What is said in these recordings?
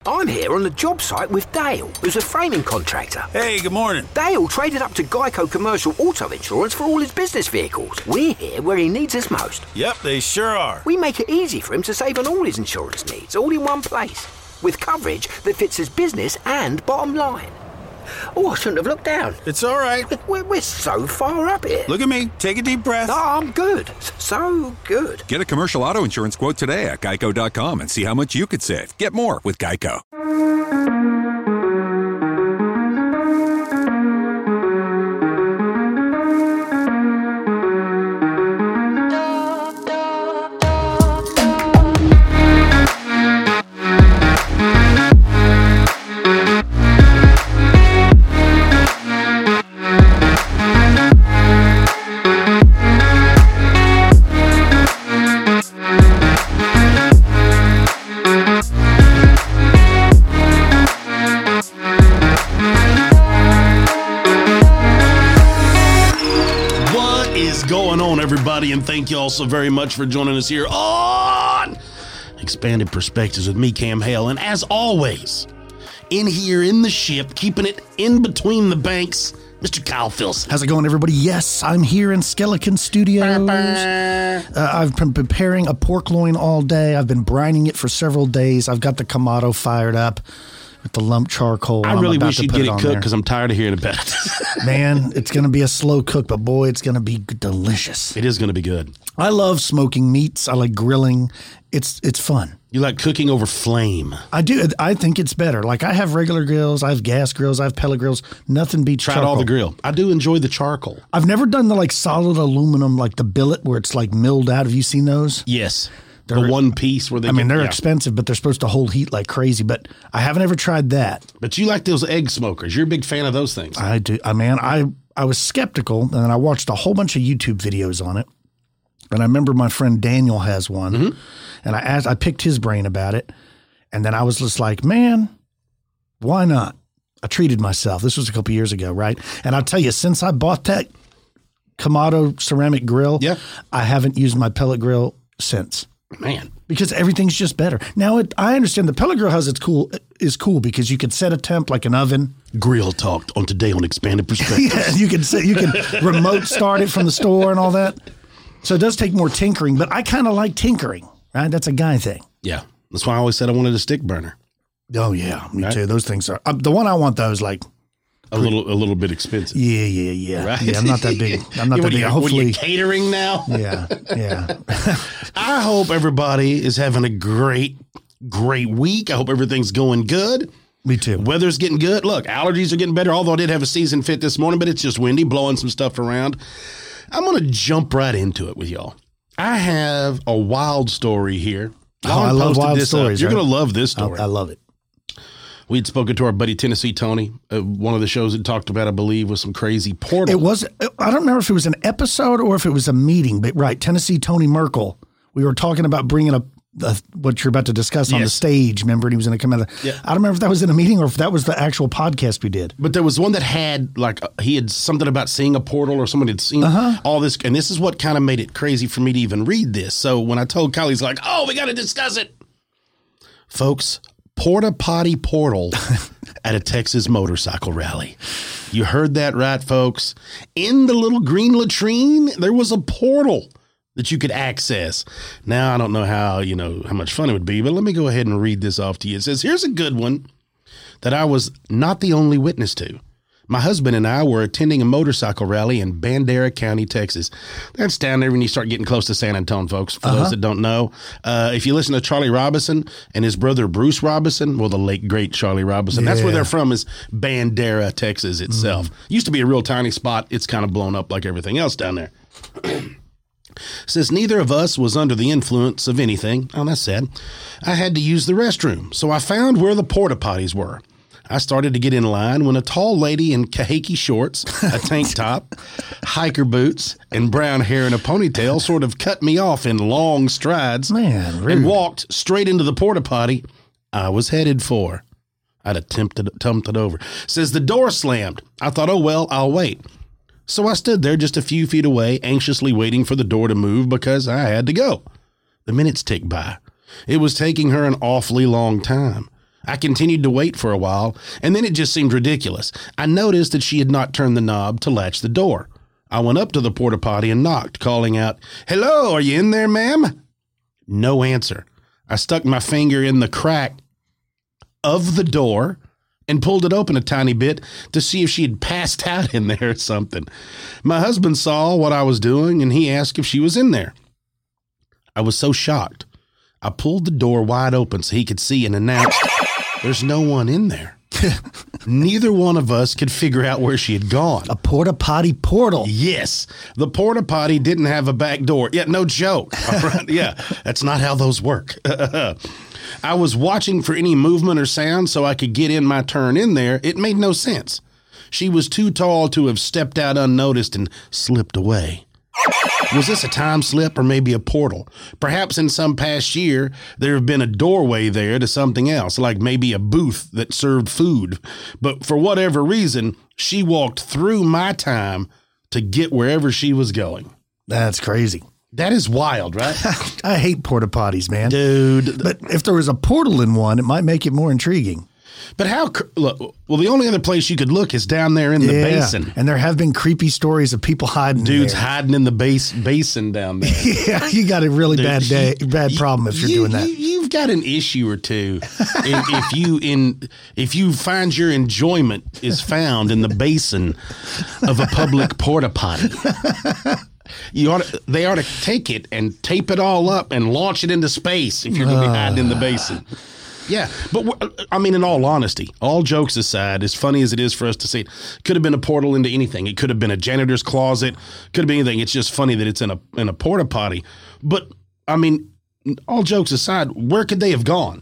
I'm here on the job site with Dale, who's a framing contractor. Hey, good morning. Dale traded up to Geico Commercial Auto Insurance for all his business vehicles. We're here where he needs us most. Yep, they sure are. We make it easy for him to save on all his insurance needs, all in one place, with coverage that fits his business and bottom line. Oh, I shouldn't have looked down. It's all right. We're so far up here. Look at me. Take a deep breath. Oh, I'm good. So good. Get a commercial auto insurance quote today at geico.com and see how much you could save. Get more with Geico. And thank you all so very much for joining us here on Expanded Perspectives with me, Cam Hale. And as always, in here in the ship, keeping it in between the banks, Mr. Kyle Filson. How's it going, everybody? Yes, I'm here in Skeleton Studios. I've been preparing a pork loin all day. I've been brining it for several days. I've got the Kamado fired up with the lump charcoal. I really wish you'd get it cooked because I'm tired of hearing about it. Man, it's going to be a slow cook, but boy, it's going to be delicious. It is going to be good. I love smoking meats. I like grilling. It's fun. You like cooking over flame? I do. I think it's better. Like, I have regular grills. I have gas grills. I have pellet grills. Nothing beats charcoal. Tried all the grill. I do enjoy the charcoal. I've never done the solid aluminum, like the billet where it's milled out. Have you seen those? Yes. The one piece where they're expensive, but they're supposed to hold heat like crazy. But I haven't ever tried that. But you like those egg smokers. You're a big fan of those things. I do. I was skeptical, and then I watched a whole bunch of YouTube videos on it. And I remember my friend Daniel has one, and I picked his brain about it. And then I was just like, man, why not? I treated myself. This was a couple years ago, right? And I'll tell you, since I bought that Kamado ceramic grill, I haven't used my pellet grill since. Man, because everything's just better now. I understand the pellet grill is cool because you can set a temp like an oven. Grill talk on today on Expanded Perspectives. Yeah, you can remote start it from the store and all that. So it does take more tinkering, but I kind of like tinkering. Right, that's a guy thing. Yeah, that's why I always said I wanted a stick burner. Oh yeah, me too. Those things are the one I want. Those like. A little bit expensive. Yeah. Right? Yeah, I'm not that big. Hopefully, what are you catering now? Yeah. I hope everybody is having a great week. I hope everything's going good. Me too. Weather's getting good. Look, allergies are getting better, although I did have a season fit this morning, but it's just windy, blowing some stuff around. I'm going to jump right into it with y'all. I have a wild story here. I love wild stories. You're going to love this story. I love it. We had spoken to our buddy Tennessee Tony. One of the shows that talked about, I believe, was some crazy portal. I don't remember if it was an episode or if it was a meeting, but right, Tennessee Tony Merkel. We were talking about bringing up what you're about to discuss on the stage, remember? And he was going to come out. I don't remember if that was in a meeting or if that was the actual podcast we did. But there was one that had, he had something about seeing a portal or someone had seen all this. And this is what kind of made it crazy for me to even read this. So when I told Kyle, he's like, oh, we got to discuss it. Folks, porta potty portal at a Texas motorcycle rally. You heard that right, folks. In the little green latrine, there was a portal that you could access. Now, I don't know how much fun it would be, but let me go ahead and read this off to you. It says, here's a good one that I was not the only witness to. My husband and I were attending a motorcycle rally in Bandera County, Texas. That's down there when you start getting close to San Antonio, folks. For those that don't know, if you listen to Charlie Robinson and his brother Bruce Robinson, well, the late, great Charlie Robinson, that's where they're from, is Bandera, Texas itself. Used to be a real tiny spot. It's kind of blown up like everything else down there. Since neither of us was under the influence of anything, oh, that's sad, I had to use the restroom. So I found where the porta potties were. I started to get in line when a tall lady in kahiki shorts, a tank top, hiker boots, and brown hair in a ponytail sort of cut me off in long strides and walked straight into the porta potty I was headed for. I'd attempted it over. Says the door slammed. I thought, oh, well, I'll wait. So I stood there just a few feet away, anxiously waiting for the door to move because I had to go. The minutes ticked by. It was taking her an awfully long time. I continued to wait for a while, and then it just seemed ridiculous. I noticed that she had not turned the knob to latch the door. I went up to the porta potty and knocked, calling out, "Hello, are you in there, ma'am?" No answer. I stuck my finger in the crack of the door and pulled it open a tiny bit to see if she had passed out in there or something. My husband saw what I was doing, and he asked if she was in there. I was so shocked. I pulled the door wide open so he could see and announced, "There's no one in there." Neither one of us could figure out where she had gone. A porta potty portal. Yes, the porta potty didn't have a back door. Yeah, no joke. All right? Yeah, that's not how those work. I was watching for any movement or sound so I could get in my turn in there. It made no sense. She was too tall to have stepped out unnoticed and slipped away. Was this a time slip or maybe a portal? Perhaps in some past year, there have been a doorway there to something else, like maybe a booth that served food. But for whatever reason, she walked through my time to get wherever she was going. That's crazy. That is wild, right? I hate porta potties, man. Dude. But if there was a portal in one, it might make it more intriguing. But look, well, the only other place you could look is down there in the basin. And there have been creepy stories of people hiding Dudes there. hiding in the basin down there. Yeah, you got a really bad problem if you're doing that. You've got an issue or two if you find your enjoyment is found in the basin of a public porta potty. They ought to take it and tape it all up and launch it into space if you're going to be hiding in the basin. Yeah, but I mean, in all honesty, all jokes aside, as funny as it is for us to see, it could have been a portal into anything. It could have been a janitor's closet, could have been anything. It's just funny that it's in a porta potty. But I mean, all jokes aside, where could they have gone?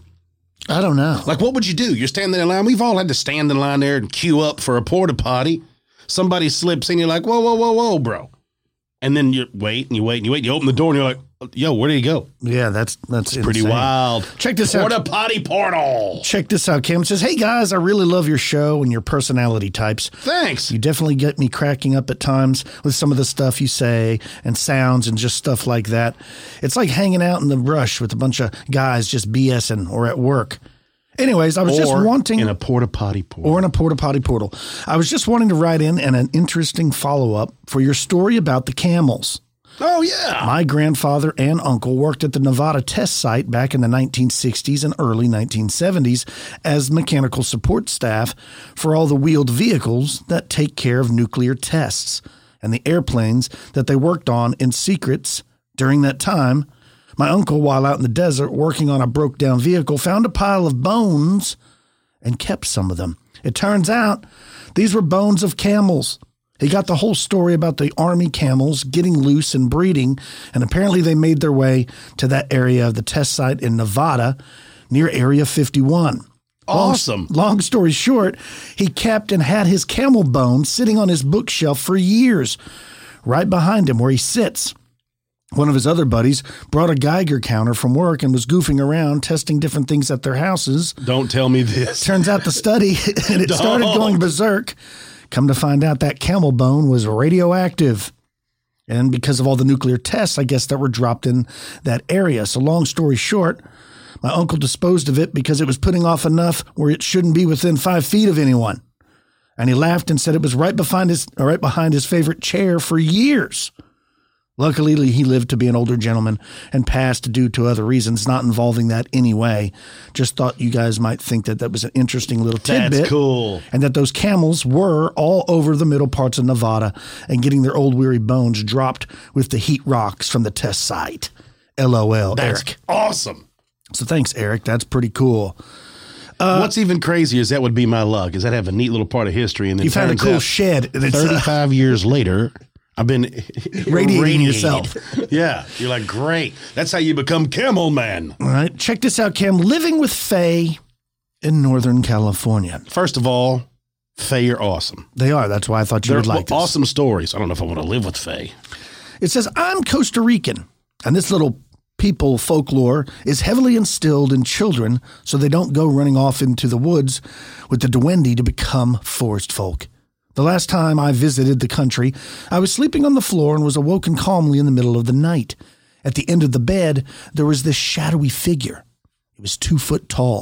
I don't know. Like, what would you do? You're standing in line. We've all had to stand in line there and queue up for a porta potty. Somebody slips in, you're like, whoa, bro. And then you wait and you wait and you wait. You open the door and you're like, yo, where did he go? Yeah, that's pretty wild. Check this out. Porta potty portal. Check this out. Cam says, "Hey guys, I really love your show and your personality types. Thanks. You definitely get me cracking up at times with some of the stuff you say and sounds and just stuff like that. It's like hanging out in the brush with a bunch of guys just BSing or at work. Anyways, I was just wanting in a porta potty portal. Or in a porta potty portal. I was just wanting to write in an interesting follow-up for your story about the camels. Oh, yeah. My grandfather and uncle worked at the Nevada test site back in the 1960s and early 1970s as mechanical support staff for all the wheeled vehicles that take care of nuclear tests and the airplanes that they worked on in secrets during that time. My uncle, while out in the desert working on a broke-down vehicle, found a pile of bones and kept some of them. It turns out these were bones of camels. He got the whole story about the Army camels getting loose and breeding, and apparently they made their way to that area of the test site in Nevada near Area 51. Awesome. Long story short, he kept and had his camel bones sitting on his bookshelf for years, right behind him where he sits. One of his other buddies brought a Geiger counter from work and was goofing around testing different things at their houses. Don't tell me this. Turns out the study, and it started going berserk. Come to find out that camel bone was radioactive. And because of all the nuclear tests, I guess, that were dropped in that area. So long story short, my uncle disposed of it because it was putting off enough where it shouldn't be within 5 feet of anyone. And he laughed and said it was right behind his favorite chair for years. Luckily, he lived to be an older gentleman and passed due to other reasons, not involving that anyway. Just thought you guys might think that was an interesting little tidbit. That's cool. And that those camels were all over the middle parts of Nevada and getting their old weary bones dropped with the heat rocks from the test site. LOL, That's Eric. Awesome. So thanks, Eric. That's pretty cool. What's even crazier is that would be my luck, is I'd have a neat little part of history. And then You found a cool shed. 35 years later, I've been radiating yourself. Yeah. You're like, great. That's how you become Camel Man. All right. Check this out, Cam. Living with Faye in Northern California. First of all, Faye are awesome. They are. That's why I thought you would like this. Awesome stories. I don't know if I want to live with Faye. It says, I'm Costa Rican, and this little people folklore is heavily instilled in children so they don't go running off into the woods with the duende to become forest folk. The last time I visited the country, I was sleeping on the floor and was awoken calmly in the middle of the night. At the end of the bed, there was this shadowy figure. It was 2 foot tall,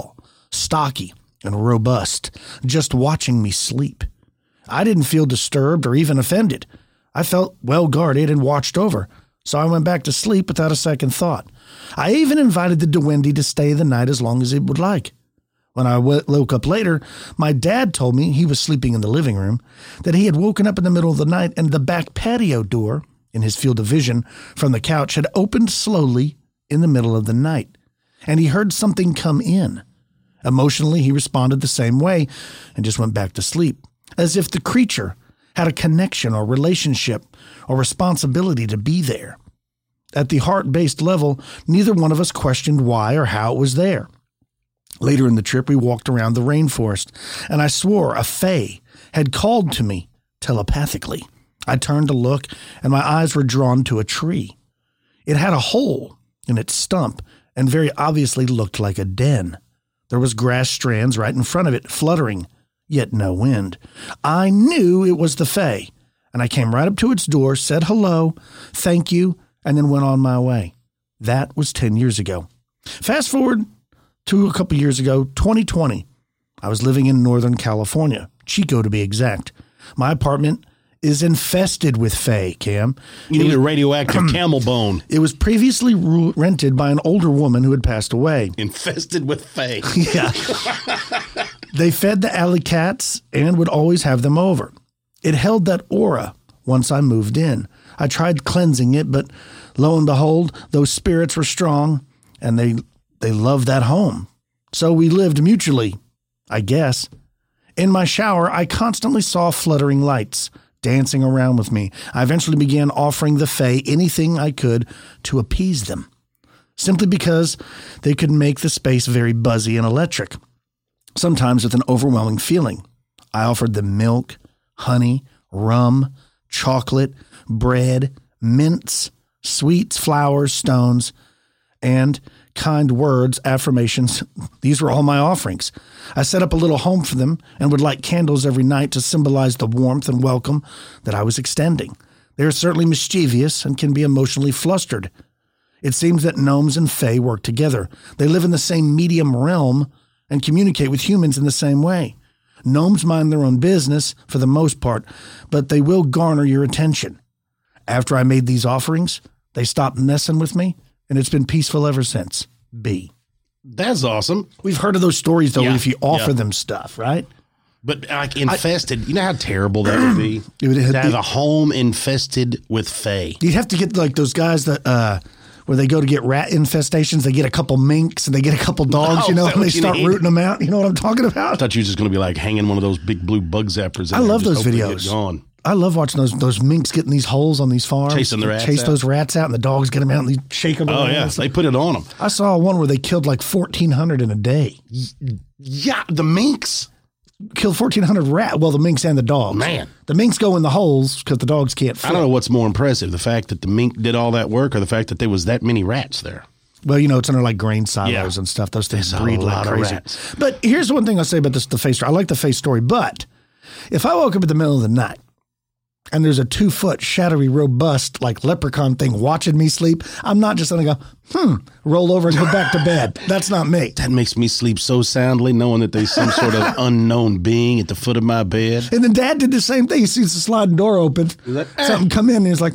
stocky and robust, just watching me sleep. I didn't feel disturbed or even offended. I felt well guarded and watched over, so I went back to sleep without a second thought. I even invited the Duende to stay the night as long as it would like. When I woke up later, my dad told me, he was sleeping in the living room, that he had woken up in the middle of the night and the back patio door in his field of vision from the couch had opened slowly in the middle of the night, and he heard something come in. Emotionally, he responded the same way and just went back to sleep, as if the creature had a connection or relationship or responsibility to be there. At the heart-based level, neither one of us questioned why or how it was there. Later in the trip, we walked around the rainforest, and I swore a fae had called to me telepathically. I turned to look, and my eyes were drawn to a tree. It had a hole in its stump and very obviously looked like a den. There was grass strands right in front of it, fluttering, yet no wind. I knew it was the fae, and I came right up to its door, said hello, thank you, and then went on my way. That was 10 years ago. Fast forward to a couple years ago, 2020. I was living in Northern California, Chico to be exact. My apartment is infested with fae, Cam. You need a radioactive camel bone. It was previously rented by an older woman who had passed away. Infested with fae. Yeah. They fed the alley cats and would always have them over. It held that aura once I moved in. I tried cleansing it, but lo and behold, those spirits were strong, and they loved that home. So we lived mutually, I guess. In my shower, I constantly saw fluttering lights dancing around with me. I eventually began offering the fae anything I could to appease them, simply because they could make the space very buzzy and electric, sometimes with an overwhelming feeling. I offered them milk, honey, rum, chocolate, bread, mints, sweets, flowers, stones, and kind words, affirmations. These were all my offerings. I set up a little home for them and would light candles every night to symbolize the warmth and welcome that I was extending. They are certainly mischievous and can be emotionally flustered. It seems that gnomes and fae work together. They live in the same medium realm and communicate with humans in the same way. Gnomes mind their own business for the most part, but they will garner your attention. After I made these offerings, they stopped messing with me, and it's been peaceful ever since. B. That's awesome. We've heard of those stories, though, Yeah, if you offer yeah. them stuff, right? But like infested, you know how terrible that would be? It would to have a home infested with fae. You'd have to get like those guys that where they go to get rat infestations. They get a couple minks and they get a couple dogs, Oh, you know, is that and they what you start need? rooting them out. You know what I'm talking I about? thought you were just going to be like hanging one of those big blue bug zappers. In I there love and those just hoping they videos. get gone. I love watching those minks getting these holes on these farms. Chasing the rats Chase out. those rats out, and the dogs get them out and they shake them Oh, around. yeah. They put it on them. I saw one where they killed like 1,400 in a day. Yeah, the minks. Killed 1,400 rats. Well, the minks and the dogs. Man. The minks go in the holes because the dogs can't fit. I don't know what's more impressive, the fact that the mink did all that work or the fact that there was that many rats there. Well, you know, it's under like grain silos Yeah. and stuff. Those things There's a breed like lot of crazy. rats. But here's the one thing I'll say about the face story. I like the face story, but if I woke up in the middle of the night and there's a 2-foot, shadowy, robust, like leprechaun thing watching me sleep, I'm not just going to go, roll over and go back to bed. That's not me. That makes me sleep so soundly knowing that there's some sort of unknown being at the foot of my bed. And then Dad did the same thing. He sees the sliding door open, like, something come in, and he's like,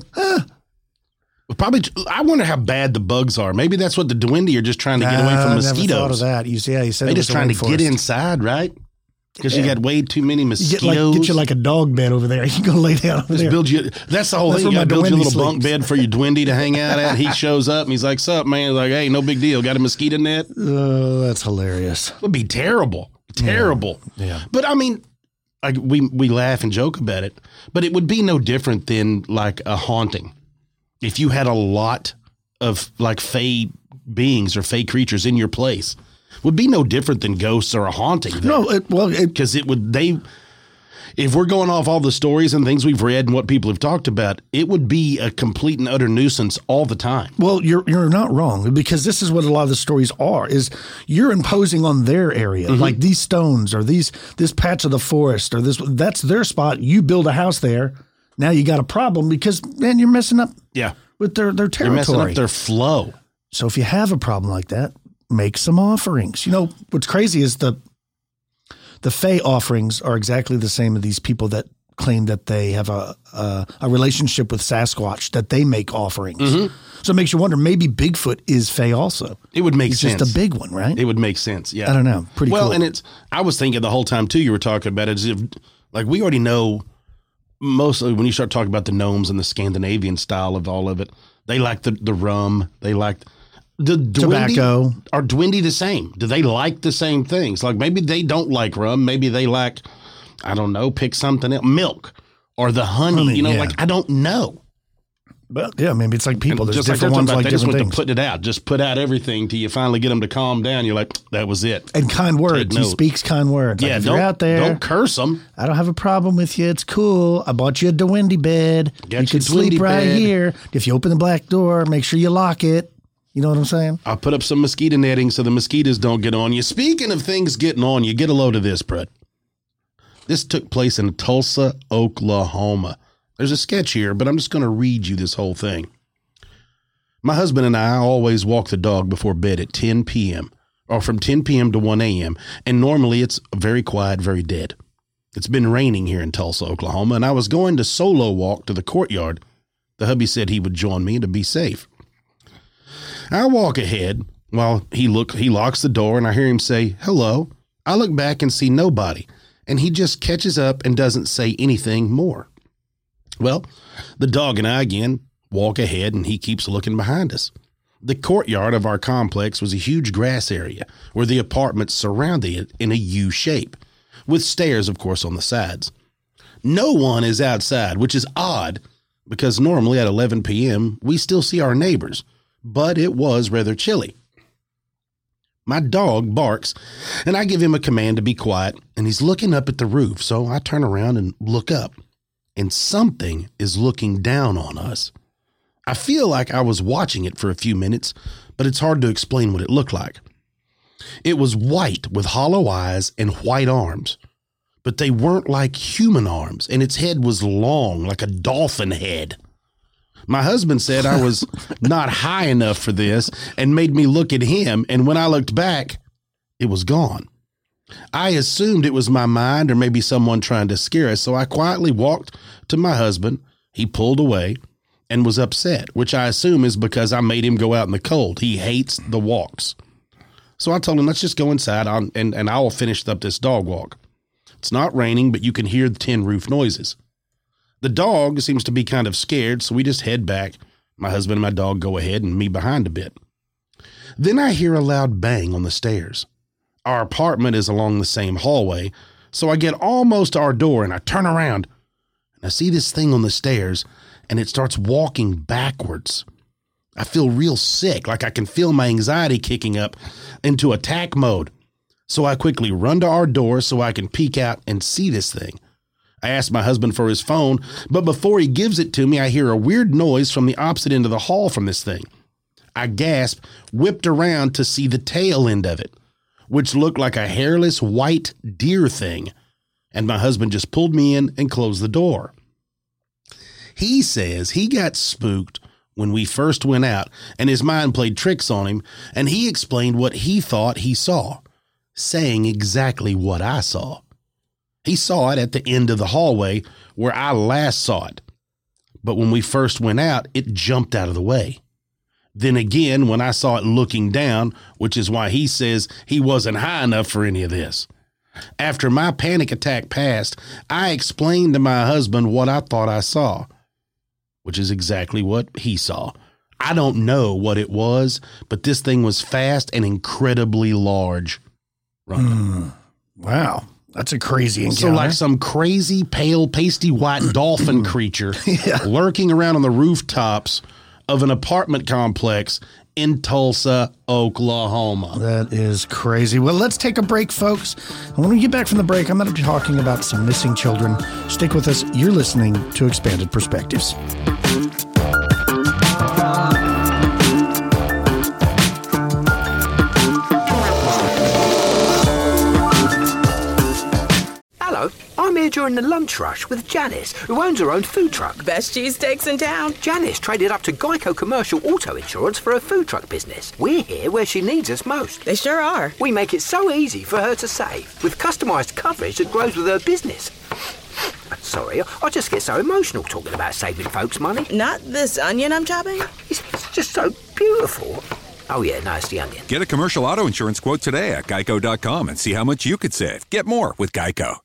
Probably, I wonder how bad the bugs are. Maybe that's what the Duende are just trying to get away from I never thought of mosquitoes. that. You said They're it just was trying to the get rainforest. inside, right? Because you got way too many You mosquitoes. get you like a dog bed over there. You can go lay down over Just there. build you. That's the whole That's thing. You where got to my build your Duende little bunk sleeps. bed for your Duende to hang out at. He shows up and he's like, "Sup, man?" He's like, "Hey, no big deal. Got a mosquito net." Oh, that's hilarious. It would be terrible, terrible. Yeah. But I mean, like we laugh and joke about it, but it would be no different than like a haunting. If you had a lot of like fae beings or fae creatures in your place, would be no different than ghosts or a haunting. No, because it would if we're going off all the stories and things we've read and what people have talked about, it would be a complete and utter nuisance all the time. well, you're not wrong, because this is what a lot of the stories are, is you're imposing on their area, like these stones or this patch of the forest or that's their spot. You build a house there. Now you got a problem because, man, you're messing up Yeah. with their territory. You're messing up their flow. So if you have a problem like that, make some offerings. You know, what's crazy is the Fae offerings are exactly the same as these people that claim that they have a relationship with Sasquatch, that they make offerings. Mm-hmm. So it makes you wonder, maybe Bigfoot is Fae also. It would make sense. It's just a big one, right? It would make sense, yeah. I don't know. Pretty cool. Well, and I was thinking the whole time, too, you were talking about it, as if, like, we already know, mostly when you start talking about the gnomes and the Scandinavian style of all of it, they like the rum, they like the tobacco. Are Dwindie the same? Do they like the same things? Like, maybe they don't like rum, maybe they like, I don't know, pick something else, milk or the honey, yeah. Like, I don't know. But yeah, maybe it's like people. There's just different ones like they different just things. Want to put it out. Just put out everything till you finally get them to calm down. You're like, that was it. And kind words. He speaks kind words. Yeah, like, if you're out there, don't curse them. I don't have a problem with you. It's cool. I bought you a Dwindie bed. You can sleep right here. If you open the black door, make sure you lock it. You know what I'm saying? I'll put up some mosquito netting so the mosquitoes don't get on you. Speaking of things getting on you, get a load of this, Brett. This took place in Tulsa, Oklahoma. There's a sketch here, but I'm just going to read you this whole thing. My husband and I always walk the dog before bed at 10 p.m. or from 10 p.m. to 1 a.m. And normally it's very quiet, very dead. It's been raining here in Tulsa, Oklahoma, and I was going to solo walk to the courtyard. The hubby said he would join me to be safe. I walk ahead while he locks the door, and I hear him say, hello. I look back and see nobody, and he just catches up and doesn't say anything more. Well, the dog and I again walk ahead, and he keeps looking behind us. The courtyard of our complex was a huge grass area where the apartments surrounded it in a U shape, with stairs, of course, on the sides. No one is outside, which is odd because normally at 11 p.m. we still see our neighbors, but it was rather chilly. My dog barks, and I give him a command to be quiet, and he's looking up at the roof, so I turn around and look up, and something is looking down on us. I feel like I was watching it for a few minutes, but it's hard to explain what it looked like. It was white with hollow eyes and white arms, but they weren't like human arms, and its head was long like a dolphin head. My husband said I was not high enough for this and made me look at him, and when I looked back, it was gone. I assumed it was my mind or maybe someone trying to scare us, so I quietly walked to my husband. He pulled away and was upset, which I assume is because I made him go out in the cold. He hates the walks. So I told him, let's just go inside and I will finish up this dog walk. It's not raining, but you can hear the tin roof noises. The dog seems to be kind of scared, so we just head back. My husband and my dog go ahead and me behind a bit. Then I hear a loud bang on the stairs. Our apartment is along the same hallway, so I get almost to our door and I turn around and I see this thing on the stairs and it starts walking backwards. I feel real sick, like I can feel my anxiety kicking up into attack mode. So I quickly run to our door so I can peek out and see this thing. I ask my husband for his phone, but before he gives it to me, I hear a weird noise from the opposite end of the hall from this thing. I gasp, whipped around to see the tail end of it, which looked like a hairless white deer thing, and my husband just pulled me in and closed the door. He says he got spooked when we first went out, and his mind played tricks on him, and he explained what he thought he saw, saying exactly what I saw. He saw it at the end of the hallway where I last saw it, but when we first went out, it jumped out of the way. Then again, when I saw it looking down, which is why he says he wasn't high enough for any of this. After my panic attack passed, I explained to my husband what I thought I saw, which is exactly what he saw. I don't know what it was, but this thing was fast and incredibly large. Wow. That's a crazy encounter. So like some crazy, pale, pasty white dolphin creature lurking around on the rooftops of an apartment complex in Tulsa, Oklahoma. That is crazy. Well, let's take a break, folks. And when we get back from the break, I'm going to be talking about some missing children. Stick with us. You're listening to Expanded Perspectives. Hello, I'm here during the lunch rush with Janice, who owns her own food truck. Best cheesesteaks in town. Janice traded up to Geico Commercial Auto Insurance for her food truck business. We're here where she needs us most. They sure are. We make it so easy for her to save, with customised coverage that grows with her business. Sorry, I just get so emotional talking about saving folks money. Not this onion I'm chopping? It's just so beautiful. Oh yeah, no, it's the onion. Get a commercial auto insurance quote today at geico.com and see how much you could save. Get more with Geico.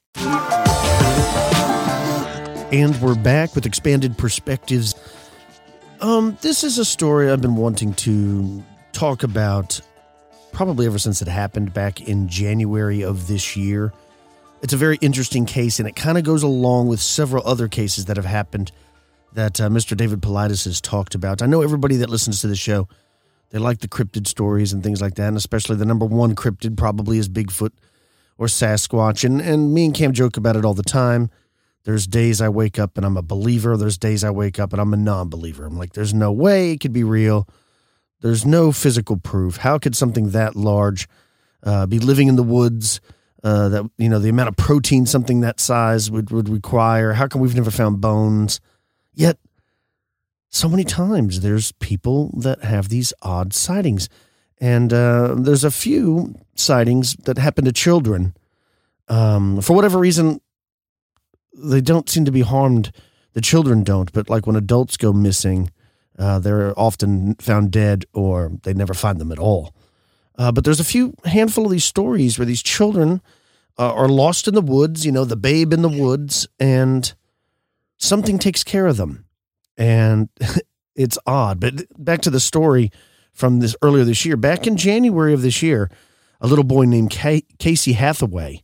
And we're back with Expanded Perspectives. This is a story I've been wanting to talk about probably ever since it happened back in January of this year. It's a very interesting case, and it kind of goes along with several other cases that have happened that Mr. David Paulides has talked about. I know everybody that listens to the show, they like the cryptid stories and things like that, and especially the number one cryptid probably is Bigfoot or Sasquatch. And me and Cam joke about it all the time. There's days I wake up and I'm a believer. There's days I wake up and I'm a non-believer. I'm like, there's no way it could be real. There's no physical proof. How could something that large be living in the woods? That, you know, the amount of protein something that size would require. How come we've never found bones? Yet, so many times there's people that have these odd sightings. And there's a few sightings that happen to children. For whatever reason, they don't seem to be harmed. The children don't. But like when adults go missing, they're often found dead or they never find them at all. But there's a handful of these stories where these children are lost in the woods, you know, the babe in the woods, and something takes care of them. And it's odd. But back to the story from this earlier this year. Back in January of this year, a little boy named Casey Hathaway,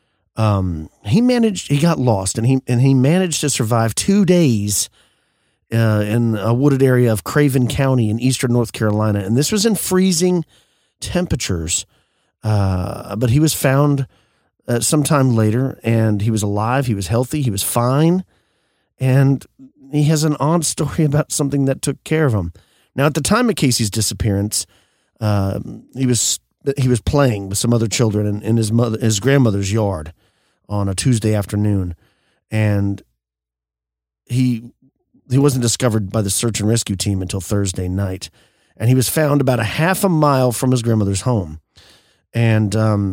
he got lost, and he managed to survive 2 days in a wooded area of Craven County in eastern North Carolina. And this was in freezing temperatures. But he was found sometime later, and he was alive. He was healthy. He was fine. And he has an odd story about something that took care of him. Now, at the time of Casey's disappearance, he was playing with some other children in his grandmother's yard on a Tuesday afternoon, and he wasn't discovered by the search and rescue team until Thursday night, and he was found about a half a mile from his grandmother's home. And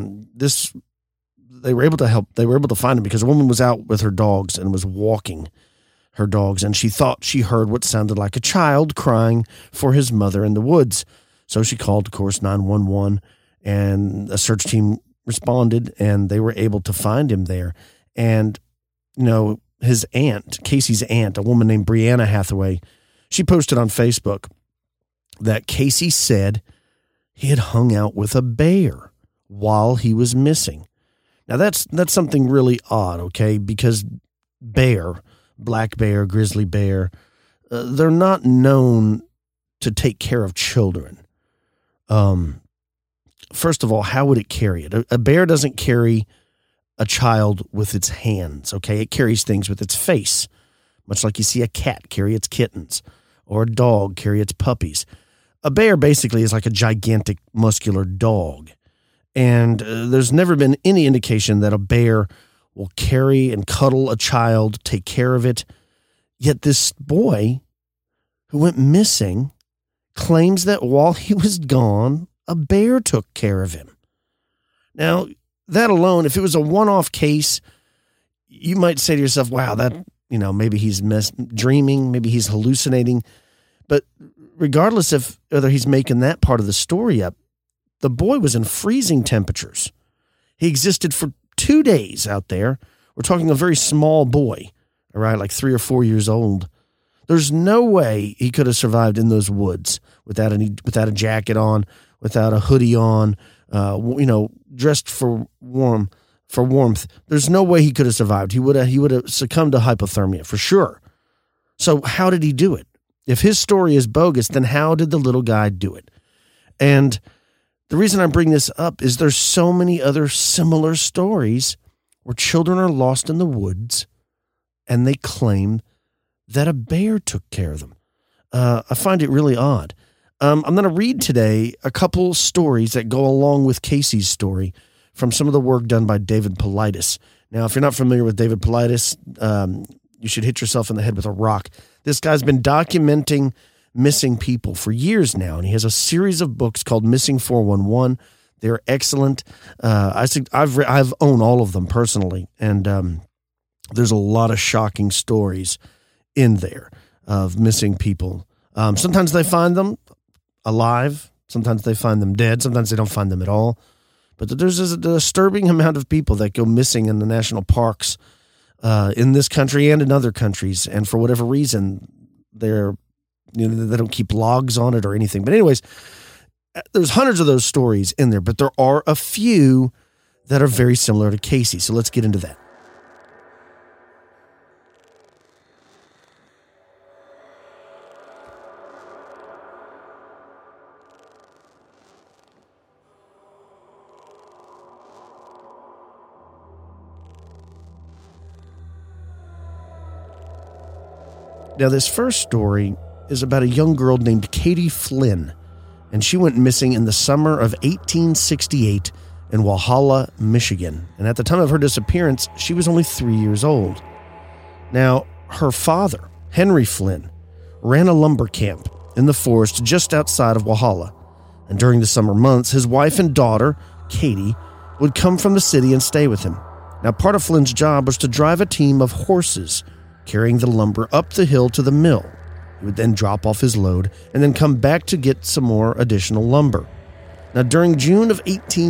they were able to find him because a woman was out with her dogs and was walking her dogs, and she thought she heard what sounded like a child crying for his mother in the woods. So she called, of course, 911, and a search team responded, and they were able to find him there. And, you know, his aunt, Casey's aunt, a woman named Brianna Hathaway, she posted on Facebook that Casey said he had hung out with a bear while he was missing. Now, that's something really odd, okay, because black bear, grizzly bear, they're not known to take care of children. First of all, how would it carry it? A bear doesn't carry a child with its hands, okay? It carries things with its face, much like you see a cat carry its kittens or a dog carry its puppies. A bear basically is like a gigantic muscular dog, and there's never been any indication that a bear will carry and cuddle a child, take care of it. Yet this boy who went missing claims that while he was gone, a bear took care of him. Now, that alone, if it was a one-off case, you might say to yourself, wow, that, you know, maybe he's dreaming, maybe he's hallucinating. But regardless of whether he's making that part of the story up, the boy was in freezing temperatures. He existed for 2 days out there. We're talking a very small boy, all right, like 3 or 4 years old. There's no way he could have survived in those woods without a jacket on, without a hoodie on, dressed for warmth. There's no way he could have survived. He would have succumbed to hypothermia for sure. So how did he do it? If his story is bogus, then how did the little guy do it? And the reason I bring this up is there's so many other similar stories where children are lost in the woods and they claim that a bear took care of them. I find it really odd. I'm going to read today a couple stories that go along with Casey's story from some of the work done by David Paulides. Now, if you're not familiar with David Paulides, you should hit yourself in the head with a rock. This guy's been documenting missing people for years now, and he has a series of books called Missing 411. They're excellent. I've owned all of them personally, and there's a lot of shocking stories in there of missing people. Sometimes they find them alive. Sometimes they find them dead. Sometimes they don't find them at all. But there's a disturbing amount of people that go missing in the national parks in this country and in other countries. And for whatever reason, they don't keep logs on it or anything. But anyways, there's hundreds of those stories in there, but there are a few that are very similar to Casey. So let's get into that. Now, this first story is about a young girl named Katie Flynn, and she went missing in the summer of 1868 in Walhalla, Michigan. And at the time of her disappearance, she was only 3 years old. Now, her father, Henry Flynn, ran a lumber camp in the forest just outside of Walhalla. And during the summer months, his wife and daughter, Katie, would come from the city and stay with him. Now, part of Flynn's job was to drive a team of horses carrying the lumber up the hill to the mill. He would then drop off his load and then come back to get some more additional lumber. Now, during June of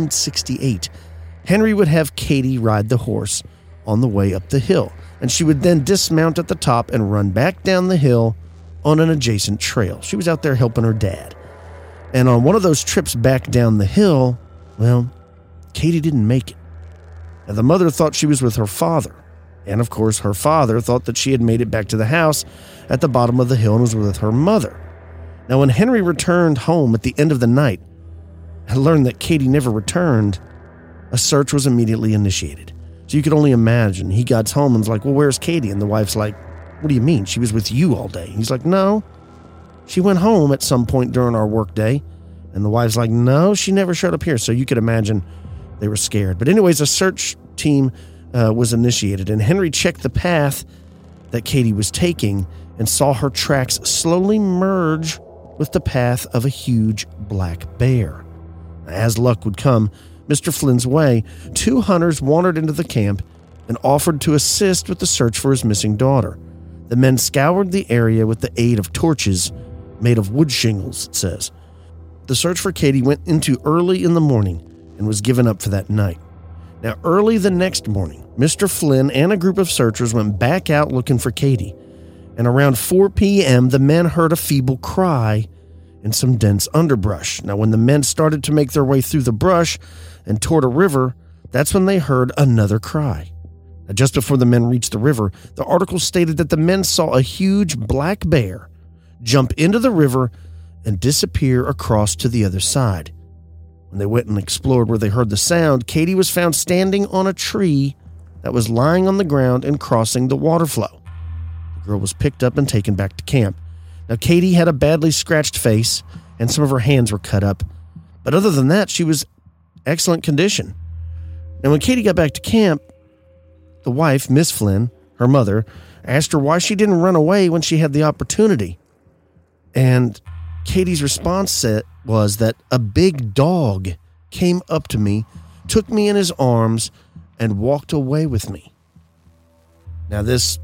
1868, Henry would have Katie ride the horse on the way up the hill, and she would then dismount at the top and run back down the hill on an adjacent trail. She was out there helping her dad. And on one of those trips back down the hill, well, Katie didn't make it. Now, the mother thought she was with her father. And, of course, her father thought that she had made it back to the house at the bottom of the hill and was with her mother. Now, when Henry returned home at the end of the night and learned that Katie never returned, a search was immediately initiated. So you could only imagine. He got home and was like, well, where's Katie? And the wife's like, what do you mean? She was with you all day. He's like, no, she went home at some point during our work day. And the wife's like, no, she never showed up here. So you could imagine they were scared. But anyways, a search team was initiated, and Henry checked the path that Katie was taking and saw her tracks slowly merge with the path of a huge black bear. As luck would come Mr. Flynn's way, 2 hunters wandered into the camp and offered to assist with the search for his missing daughter. The men scoured the area with the aid of torches made of wood shingles, it says. The search for Katie went into early in the morning and was given up for that night. Now, early the next morning, Mr. Flynn and a group of searchers went back out looking for Katie. And around 4 p.m., the men heard a feeble cry in some dense underbrush. Now, when the men started to make their way through the brush and toward a river, that's when they heard another cry. Now, just before the men reached the river, the article stated that the men saw a huge black bear jump into the river and disappear across to the other side. When they went and explored where they heard the sound, Katie was found standing on a tree that was lying on the ground and crossing the water flow. The girl was picked up and taken back to camp. Now, Katie had a badly scratched face, and some of her hands were cut up. But other than that, she was excellent condition. And when Katie got back to camp, the wife, Miss Flynn, her mother, asked her why she didn't run away when she had the opportunity. And Katie's response was that a big dog came up to me, took me in his arms, and walked away with me. Now, this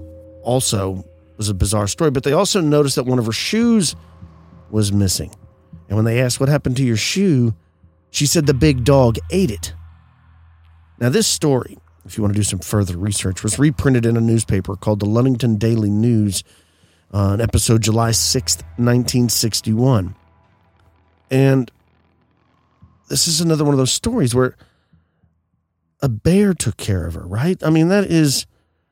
also was a bizarre story, but they also noticed that one of her shoes was missing. And when they asked what happened to your shoe, she said the big dog ate it. Now, this story, if you want to do some further research, was reprinted in a newspaper called the Ludington Daily News on episode July 6th, 1961. And this is another one of those stories where a bear took care of her, right? I mean, that's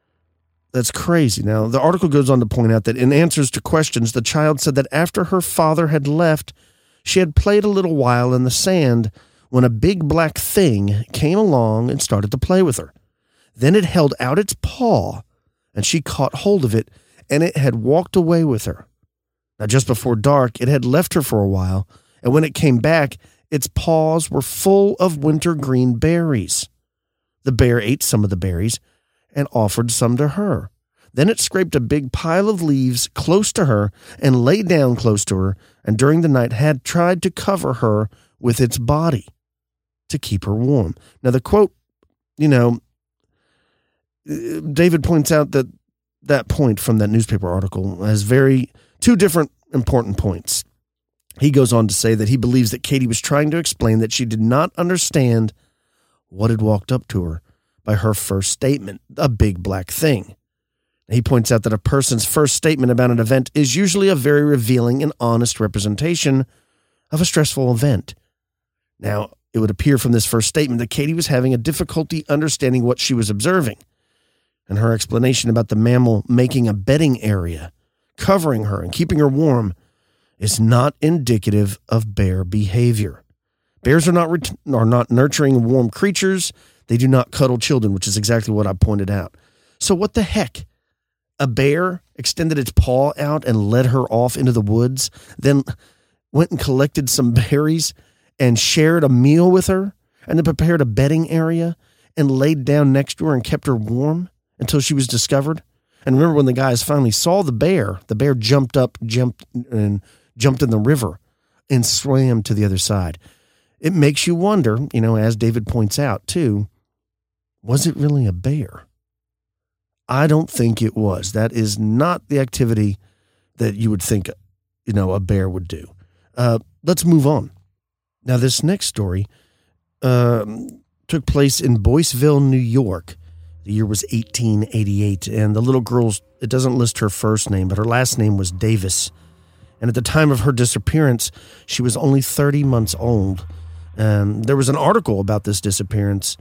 crazy. Now, the article goes on to point out that in answers to questions, the child said that after her father had left, she had played a little while in the sand when a big black thing came along and started to play with her. Then it held out its paw, and she caught hold of it, and it had walked away with her. Now, just before dark, it had left her for a while, and when it came back, Its paws were full of wintergreen berries. The bear ate some of the berries and offered some to her. Then it scraped a big pile of leaves close to her and lay down close to her, and during the night had tried to cover her with its body to keep her warm. Now, the quote, David points out that point from that newspaper article has two different important points. He goes on to say that he believes that Katie was trying to explain that she did not understand what had walked up to her by her first statement, a big black thing. He points out that a person's first statement about an event is usually a very revealing and honest representation of a stressful event. Now, it would appear from this first statement that Katie was having a difficulty understanding what she was observing, and her explanation about the mammal making a bedding area, covering her and keeping her warm, is not indicative of bear behavior. Bears are not nurturing, warm creatures. They do not cuddle children, which is exactly what I pointed out. So what the heck? A bear extended its paw out and led her off into the woods, then went and collected some berries and shared a meal with her, and then prepared a bedding area and laid down next to her and kept her warm until she was discovered. And remember, when the guys finally saw the bear jumped in the river and swam to the other side. It makes you wonder, as David points out too, was it really a bear? I don't think it was. That is not the activity that you would think, a bear would do. Let's move on. Now, this next story took place in Boyceville, New York. The year was 1888, and the little girl's, it doesn't list her first name, but her last name was Davis. And at the time of her disappearance, she was only 30 months old. There was an article about this disappearance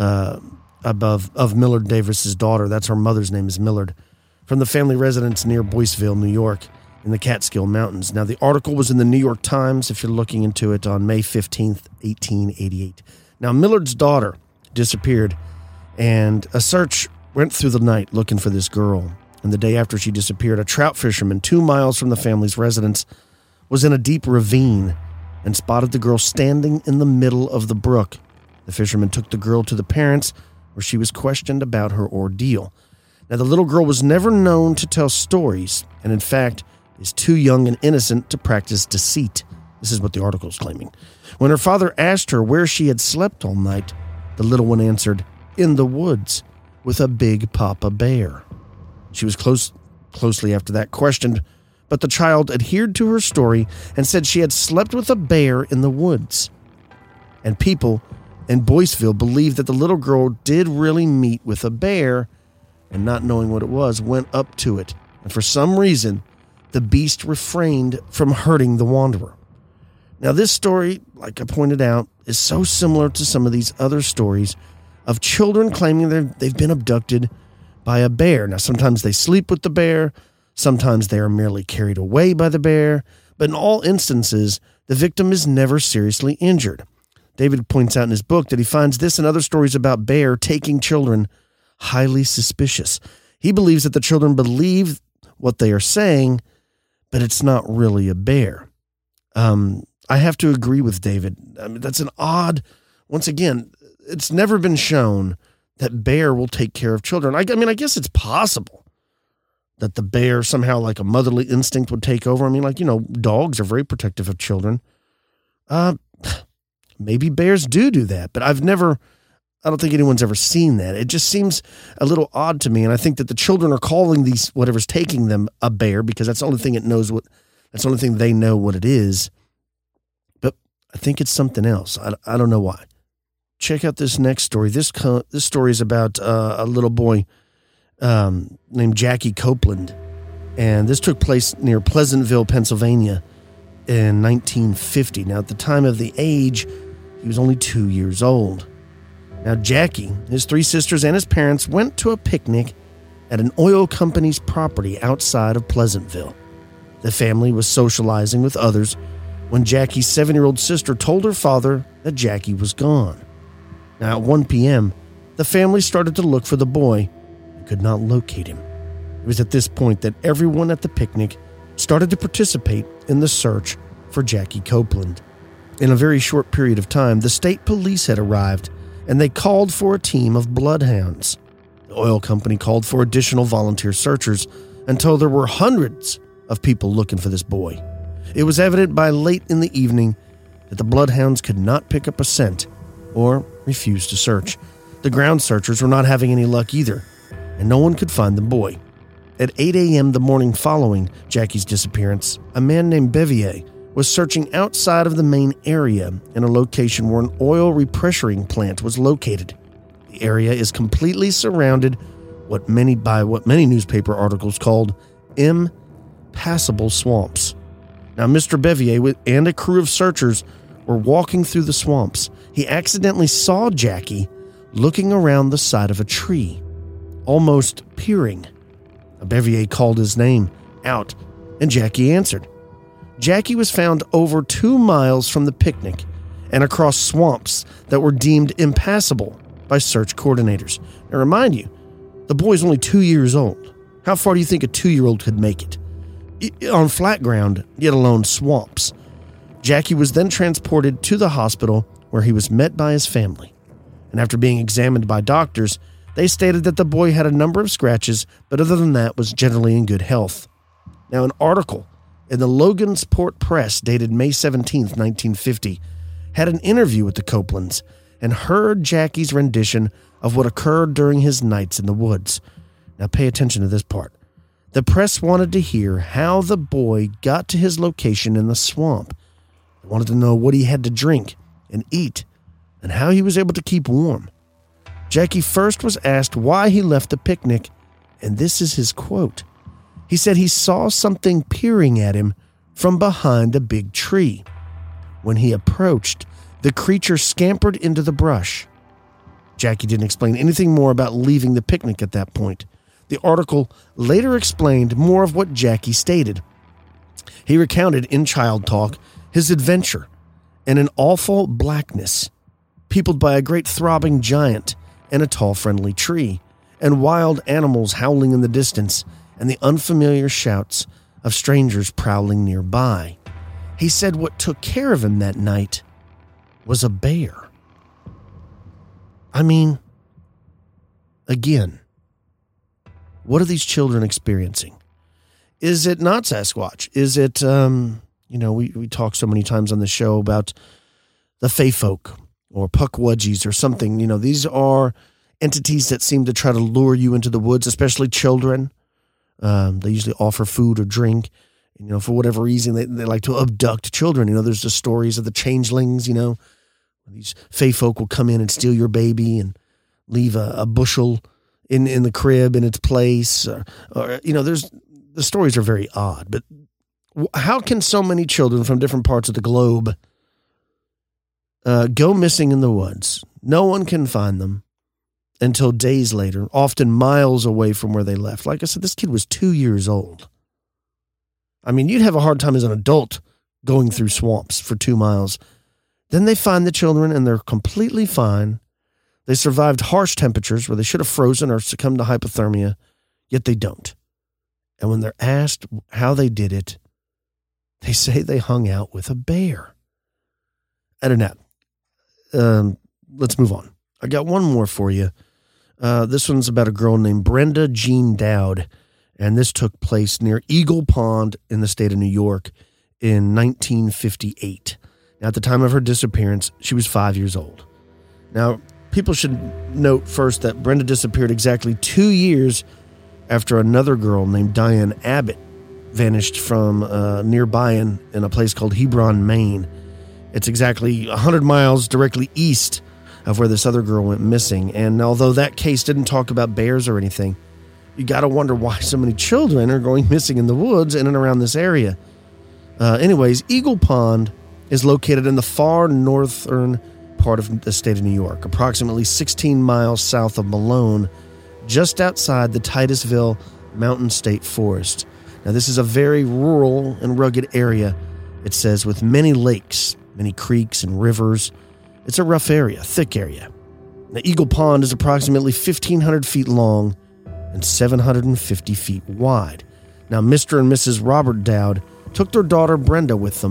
of Millard Davis's daughter. That's her mother's name is Millard, from the family residence near Boyceville, New York, in the Catskill Mountains. Now, the article was in the New York Times, if you're looking into it, on May 15th, 1888. Now, Millard's daughter disappeared, and a search went through the night looking for this girl. And the day after she disappeared, a trout fisherman 2 miles from the family's residence was in a deep ravine and spotted the girl standing in the middle of the brook. The fisherman took the girl to the parents, where she was questioned about her ordeal. Now, the little girl was never known to tell stories, and in fact is too young and innocent to practice deceit. This is what the article is claiming. When her father asked her where she had slept all night, the little one answered, "In the woods, with a big papa bear." She was closely after that questioned, but the child adhered to her story and said she had slept with a bear in the woods. And people in Boyceville believed that the little girl did really meet with a bear, and not knowing what it was, went up to it. And for some reason, the beast refrained from hurting the wanderer. Now, this story, like I pointed out, is so similar to some of these other stories of children claiming they've been abducted by a bear. Now, sometimes they sleep with the bear, sometimes they are merely carried away by the bear, but in all instances, the victim is never seriously injured. David points out in his book that he finds this and other stories about bear taking children highly suspicious. He believes that the children believe what they are saying, but it's not really a bear. I have to agree with David. I mean, that's an odd, once again, it's never been shown that bear will take care of children. I mean, I guess it's possible that the bear somehow, like a motherly instinct, would take over. I mean, dogs are very protective of children. Maybe bears do that, but I don't think anyone's ever seen that. It just seems a little odd to me, and I think that the children are calling these, whatever's taking them, a bear, because that's the only thing that's the only thing they know what it is. But I think it's something else. I don't know why. Check out this next story. This story is about a little boy named Jackie Copeland, and this took place near Pleasantville, Pennsylvania in 1950. Now, at the time of the age, he was only 2 years old. Now, Jackie, his 3 sisters, and his parents went to a picnic at an oil company's property outside of Pleasantville. The family was socializing with others when Jackie's 7-year-old sister told her father that Jackie was gone. Now, at 1 p.m., the family started to look for the boy and could not locate him. It was at this point that everyone at the picnic started to participate in the search for Jackie Copeland. In a very short period of time, the state police had arrived, and they called for a team of bloodhounds. The oil company called for additional volunteer searchers until there were hundreds of people looking for this boy. It was evident by late in the evening that the bloodhounds could not pick up a scent or refused to search. The ground searchers were not having any luck either, and no one could find the boy. At 8 a.m. the morning following Jackie's disappearance, a man named Bevier was searching outside of the main area in a location where an oil repressuring plant was located. The area is completely surrounded by what many newspaper articles called impassable swamps. Now, Mr. Bevier and a crew of searchers were walking through the swamps. He accidentally saw Jackie looking around the side of a tree, almost peering. Bevier called his name out, and Jackie answered. Jackie was found over 2 miles from the picnic and across swamps that were deemed impassable by search coordinators. Now, remind you, the boy's only 2 years old. How far do you think a 2-year-old could make it? On flat ground, yet alone swamps. Jackie was then transported to the hospital where he was met by his family. And after being examined by doctors, they stated that the boy had a number of scratches, but other than that was generally in good health. Now, an article in the Logansport Press dated May 17, 1950, had an interview with the Copelands and heard Jackie's rendition of what occurred during his nights in the woods. Now, pay attention to this part. The press wanted to hear how the boy got to his location in the swamp. They wanted to know what he had to drink and eat and how he was able to keep warm. Jackie first was asked why he left the picnic, and this is his quote. He said he saw something peering at him from behind a big tree. When he approached, the creature scampered into the brush. Jackie didn't explain anything more about leaving the picnic at that point. The article later explained more of what Jackie stated. He recounted in Child Talk his adventure in an awful blackness, peopled by a great throbbing giant and a tall friendly tree, and wild animals howling in the distance, and the unfamiliar shouts of strangers prowling nearby. He said what took care of him that night was a bear. I mean, again, what are these children experiencing? Is it not Sasquatch? Is it, we talk so many times on the show about the Fey folk or Pukwudgies or something. These are entities that seem to try to lure you into the woods, especially children. They usually offer food or drink. For whatever reason, they like to abduct children. There's the stories of the changelings, These Fey folk will come in and steal your baby and leave a bushel in the crib in its place. The stories are very odd. But how can so many children from different parts of the globe go missing in the woods? No one can find them until days later, often miles away from where they left. Like I said, this kid was 2 years old. I mean, you'd have a hard time as an adult going through swamps for 2 miles. Then they find the children and they're completely fine. They survived harsh temperatures where they should have frozen or succumbed to hypothermia, yet they don't. And when they're asked how they did it, they say they hung out with a bear. I don't know. Let's move on. I got one more for you. This one's about a girl named Brenda Jean Dowd, and this took place near Eagle Pond in the state of New York in 1958. Now, at the time of her disappearance, she was 5 years old. Now, people should note first that Brenda disappeared exactly 2 years after another girl named Diane Abbott vanished from nearby in a place called Hebron, Maine. It's exactly 100 miles directly east of where this other girl went missing. And although that case didn't talk about bears or anything, you got to wonder why so many children are going missing in the woods in and around this area. Anyways, Eagle Pond is located in the far northern part of the state of New York, approximately 16 miles south of Malone, just outside the Titusville Mountain State Forest. Now, this is a very rural and rugged area, it says, with many lakes, many creeks and rivers. It's a rough area, thick area. Now, Eagle Pond is approximately 1,500 feet long and 750 feet wide. Now, Mr. and Mrs. Robert Dowd took their daughter Brenda with them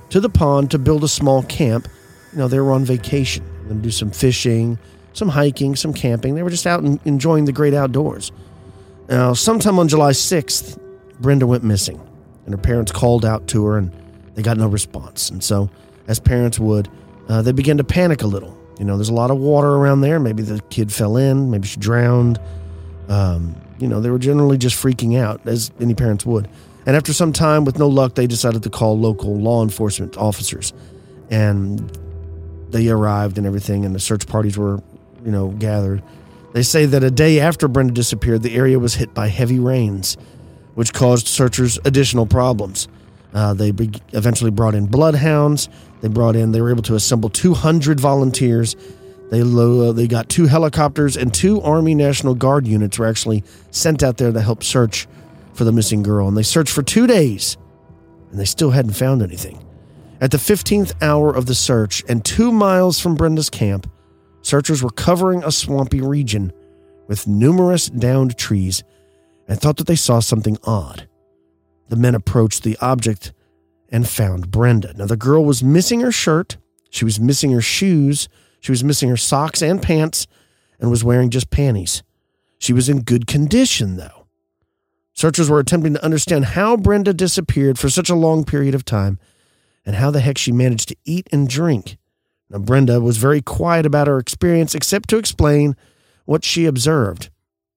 to the pond to build a small camp. They were on vacation. They were going to do some fishing, some hiking, some camping. They were just out and enjoying the great outdoors. Now, sometime on July 6th, Brenda went missing, and her parents called out to her, and they got no response. And so, as parents would, they began to panic a little. There's a lot of water around there. Maybe the kid fell in. Maybe she drowned. They were generally just freaking out, as any parents would. And after some time, with no luck, they decided to call local law enforcement officers. And they arrived and everything, and the search parties were, gathered. They say that a day after Brenda disappeared, the area was hit by heavy rains, which caused searchers additional problems. They eventually brought in bloodhounds. They were able to assemble 200 volunteers. They got 2 helicopters, and 2 Army National Guard units were actually sent out there to help search for the missing girl. And they searched for 2 days, and they still hadn't found anything. At the 15th hour of the search, and 2 miles from Brenda's camp, searchers were covering a swampy region with numerous downed trees and thought that they saw something odd. The men approached the object and found Brenda. Now, the girl was missing her shirt, she was missing her shoes, she was missing her socks and pants, and was wearing just panties. She was in good condition, though. Searchers were attempting to understand how Brenda disappeared for such a long period of time and how the heck she managed to eat and drink. Now, Brenda was very quiet about her experience, except to explain what she observed.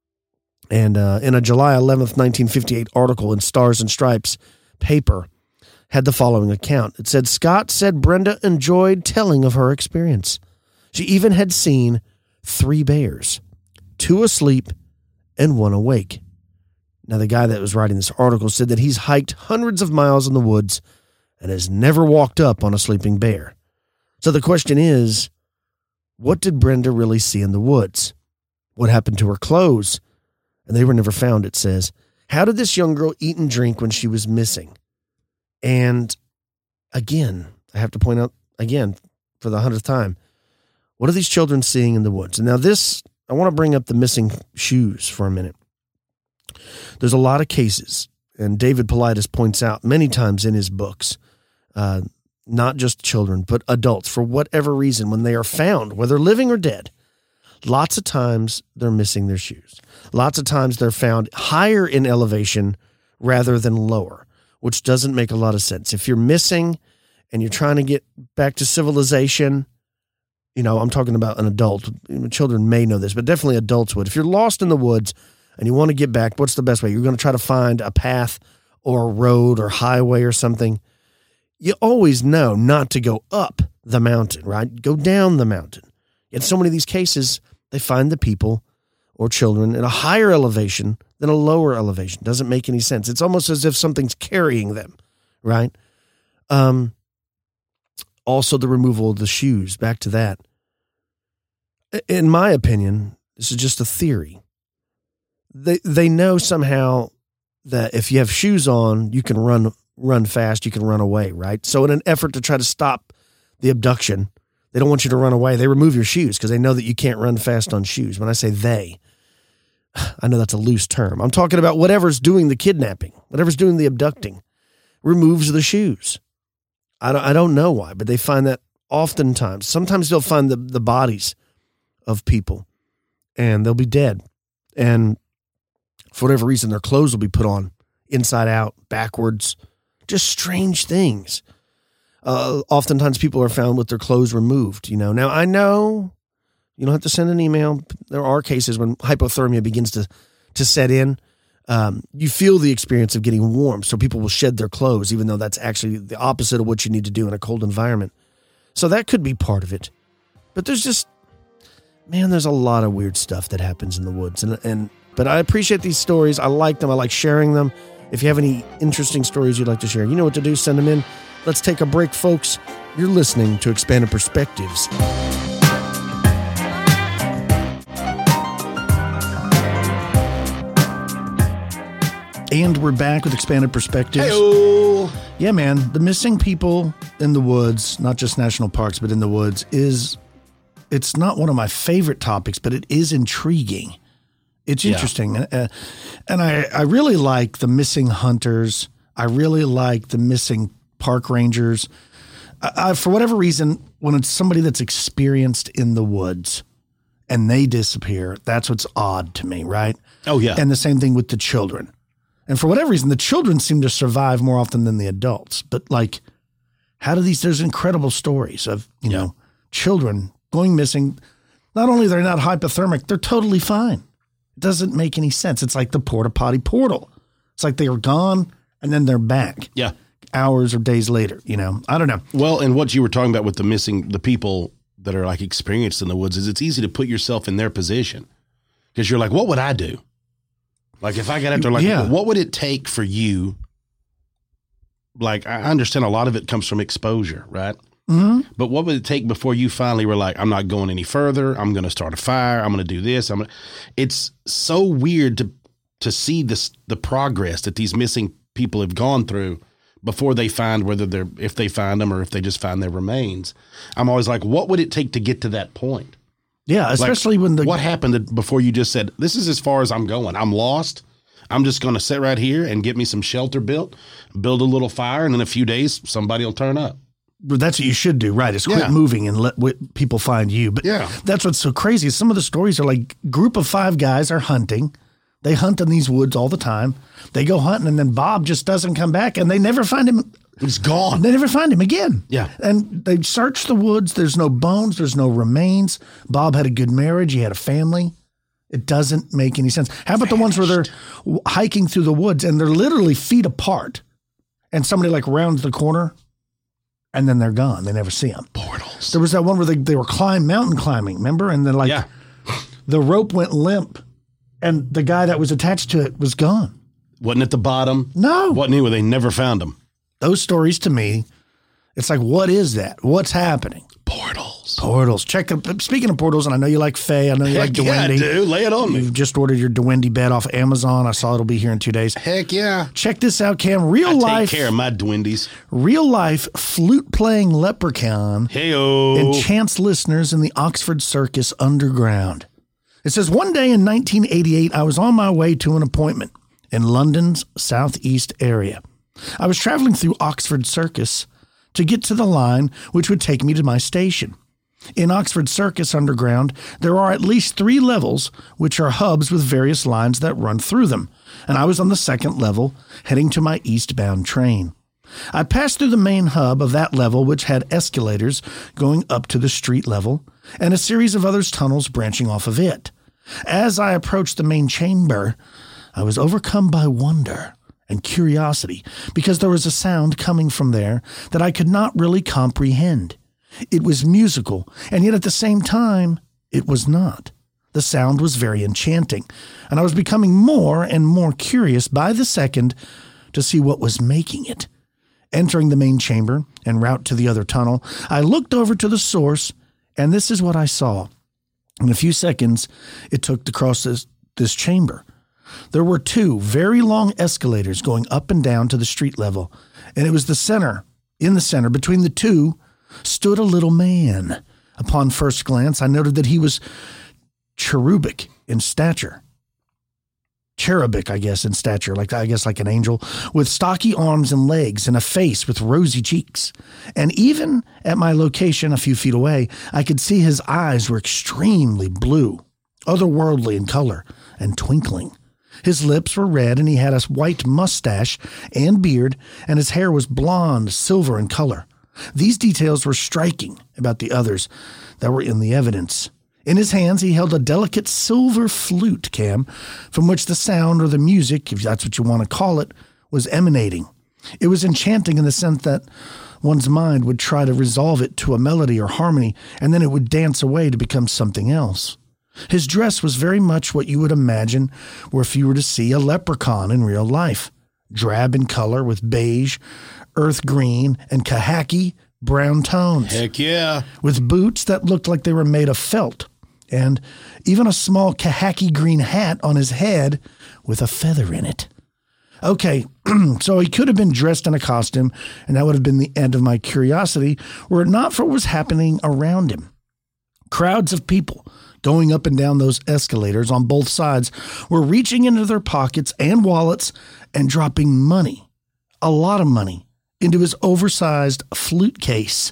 And in a July 11th, 1958 article in Stars and Stripes paper had the following account. It said, Scott said Brenda enjoyed telling of her experience. She even had seen 3 bears, 2 asleep and 1 awake. Now, the guy that was writing this article said that he's hiked hundreds of miles in the woods and has never walked up on a sleeping bear. So the question is, what did Brenda really see in the woods? What happened to her clothes? And they were never found, it says. How did this young girl eat and drink when she was missing? And again, I have to point out again for the 100th time, what are these children seeing in the woods? And now I want to bring up the missing shoes for a minute. There's a lot of cases, and David Paulides points out many times in his books, not just children, but adults, for whatever reason, when they are found, whether living or dead, lots of times they're missing their shoes. Lots of times they're found higher in elevation rather than lower, which doesn't make a lot of sense. If you're missing and you're trying to get back to civilization, I'm talking about an adult. Children may know this, but definitely adults would. If you're lost in the woods and you want to get back, what's the best way? You're going to try to find a path or a road or highway or something. You always know not to go up the mountain, right? Go down the mountain. In so many of these cases, they find the people or children at a higher elevation than a lower elevation. Doesn't make any sense. It's almost as if something's carrying them, right? Also, the removal of the shoes. Back to that. In my opinion, this is just a theory. They know somehow that if you have shoes on, you can run fast, you can run away, right? So in an effort to try to stop the abduction, they don't want you to run away. They remove your shoes because they know that you can't run fast on shoes. When I say they, I know that's a loose term. I'm talking about whatever's doing the kidnapping, whatever's doing the abducting, removes the shoes. I don't know why, but they find that oftentimes. Sometimes they'll find the bodies of people, and they'll be dead. And for whatever reason, their clothes will be put on inside out, backwards, just strange things. Oftentimes people are found with their clothes removed, Now, I know you don't have to send an email. There are cases when hypothermia begins to set in. You feel the experience of getting warm, so people will shed their clothes, even though that's actually the opposite of what you need to do in a cold environment. So that could be part of it. But there's a lot of weird stuff that happens in the woods. But I appreciate these stories. I like them. I like sharing them. If you have any interesting stories you'd like to share, you know what to do. Send them in. Let's take a break, folks. You're listening to Expanded Perspectives. And we're back with Expanded Perspectives. Hey-o. Yeah, man. The missing people in the woods, not just national parks, but in the woods, it's not one of my favorite topics, but it is intriguing. It's interesting. And I really like the missing hunters. I really like the missing park rangers. For whatever reason, when it's somebody that's experienced in the woods and they disappear, that's what's odd to me, right? Oh, yeah. And the same thing with the children. And for whatever reason, the children seem to survive more often than the adults. But like, how do there's incredible stories of, you know, children going missing. Not only they're not hypothermic, they're totally fine. It doesn't make any sense. It's like the porta potty portal. It's like they were gone and then they're back. Yeah. Hours or days later, you know, I don't know. Well, and what you were talking about with the people that are like experienced in the woods is it's easy to put yourself in their position because you're like, what would I do? Like if I got out there, like, what would it take for you? Like, I understand a lot of it comes from exposure, right? Mm-hmm. But what would it take before you finally were like, I'm not going any further. I'm going to start a fire. I'm going to do this. It's so weird to see the progress that these missing people have gone through before they find if they find them or if they just find their remains. I'm always like, what would it take to get to that point? Yeah, especially when what happened before you just said, this is as far as I'm going. I'm lost. I'm just going to sit right here and get me some shelter build a little fire, and in a few days, somebody will turn up. But that's what you should do, right? Is quit moving and let people find you. But that's what's so crazy. Some of the stories are like group of 5 guys are hunting. They hunt in these woods all the time. They go hunting, and then Bob just doesn't come back, and they never find him. He's gone. They never find him again. Yeah. And they search the woods. There's no bones. There's no remains. Bob had a good marriage. He had a family. It doesn't make any sense. How about the ones where they're hiking through the woods, and they're literally feet apart, and somebody like rounds the corner, and then they're gone. They never see them. Portals. There was that one where they were mountain climbing, remember? And then the rope went limp, and the guy that was attached to it was gone. Wasn't at the bottom. No. Wasn't anywhere. They never found him. Those stories to me, it's like, what is that? What's happening? Portals. Portals. Speaking of portals, and I know you like Faye. I know you like Duwendy. Yeah, dude. Lay it on me. You've just ordered your Duwendy bed off Amazon. I saw it'll be here in 2 days. Heck yeah. Check this out, Cam. I take care of my Duwendies. Real life flute-playing leprechaun Hey-o. enchants listeners in the Oxford Circus underground. It says, one day in 1988, I was on my way to an appointment in London's southeast area. I was traveling through Oxford Circus to get to the line which would take me to my station. In Oxford Circus Underground, there are at least 3 levels, which are hubs with various lines that run through them, and I was on the 2nd level, heading to my eastbound train. I passed through the main hub of that level, which had escalators going up to the street level, and a series of other tunnels branching off of it. As I approached the main chamber, I was overcome by wonder and curiosity, because there was a sound coming from there that I could not really comprehend. It was musical, and yet at the same time, it was not. The sound was very enchanting, and I was becoming more and more curious by the second to see what was making it. Entering the main chamber en route to the other tunnel, I looked over to the source, and this is what I saw. In a few seconds, it took to cross this chamber. There were 2 very long escalators going up and down to the street level, and it was the center. In the center, between the 2, stood a little man. Upon first glance, I noted that he was cherubic in stature. Cherubic, I guess, in stature, like an angel, with stocky arms and legs and a face with rosy cheeks. And even at my location a few feet away, I could see his eyes were extremely blue, otherworldly in color, and twinkling. His lips were red, and he had a white mustache and beard, and his hair was blonde, silver in color. These details were striking about the others that were in the evidence. In his hands, he held a delicate silver flute, Cam, from which the sound or the music, if that's what you want to call it, was emanating. It was enchanting in the sense that one's mind would try to resolve it to a melody or harmony, and then it would dance away to become something else. His dress was very much what you would imagine were if you were to see a leprechaun in real life. Drab in color with beige, earth green, and khaki brown tones. Heck yeah. With boots that looked like they were made of felt, and even a small khaki green hat on his head with a feather in it. Okay, so he could have been dressed in a costume, and that would have been the end of my curiosity were it not for what was happening around him. Crowds of people going up and down those escalators on both sides were reaching into their pockets and wallets and dropping money. A lot of money into his oversized flute case.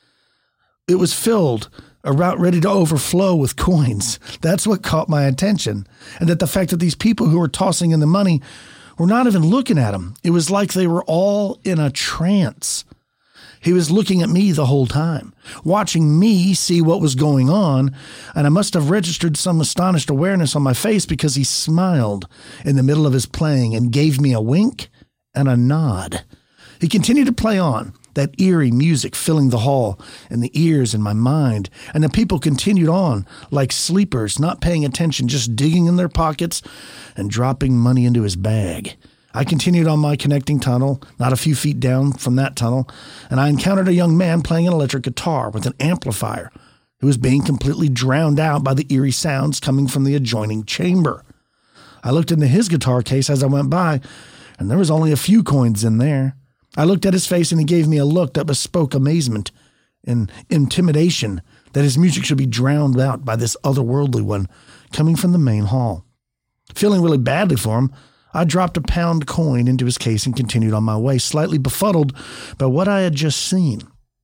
It was filled, about ready to overflow with coins. That's what caught my attention. And that the fact that these people who were tossing in the money were not even looking at him. It was like they were all in a trance. He was looking at me the whole time, watching me see what was going on, and I must have registered some astonished awareness on my face because he smiled in the middle of his playing and gave me a wink and a nod. He continued to play on, that eerie music filling the hall and the ears in my mind, and the people continued on like sleepers, not paying attention, just digging in their pockets and dropping money into his bag. I continued on my connecting tunnel, not a few feet down from that tunnel, and I encountered a young man playing an electric guitar with an amplifier who was being completely drowned out by the eerie sounds coming from the adjoining chamber. I looked into his guitar case as I went by, and there was only a few coins in there. I looked at his face, and he gave me a look that bespoke amazement and intimidation that his music should be drowned out by this otherworldly one coming from the main hall. Feeling really badly for him, I dropped a pound coin into his case and continued on my way, slightly befuddled by what I had just seen.